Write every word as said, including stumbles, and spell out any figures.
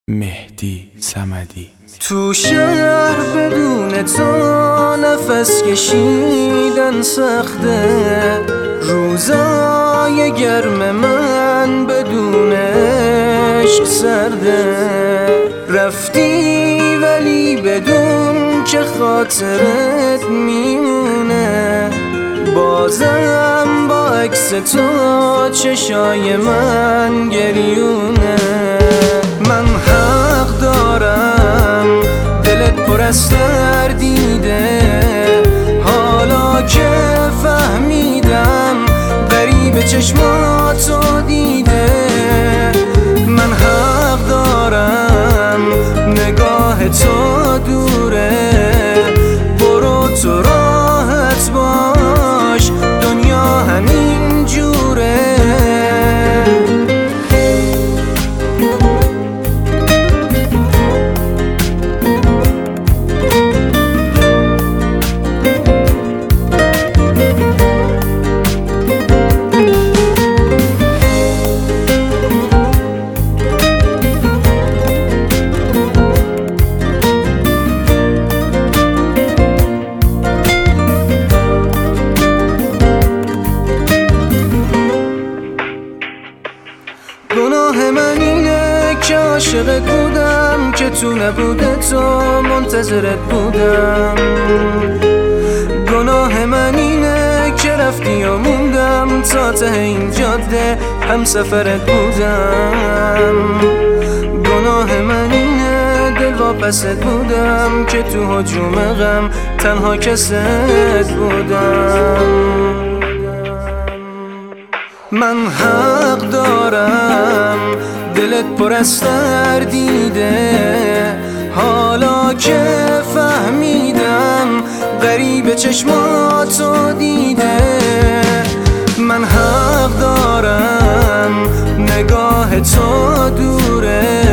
مهدی صمدی. تو شهر بدون تو نفس کشیدن سخته، روزای گرم من بدون عشق سرده. رفتی ولی بدون که خاطرت میمونه، بازم با عکس تو چشای من گریونه. من حق دارم دلت پر از دیده، حالا که فهمیدم غریب چشماتو دیده. من حق دارم نگاه تو دوره، برو تو راحت باش دنیا همین جوره. گناه من اینه که عاشقت بودم، که تو نبوده تو منتظرت بودم. گناه من اینه که رفتی و موندم تا ته این جاده هم سفرت بودم. گناه من اینه دل واپست بودم، که تو هجوم غم تنها کست بودم. من حق دارم دلت پر از دیده، حالا که فهمیدم غریب چشماتو دیده. من حق دارم نگاه تو دوره،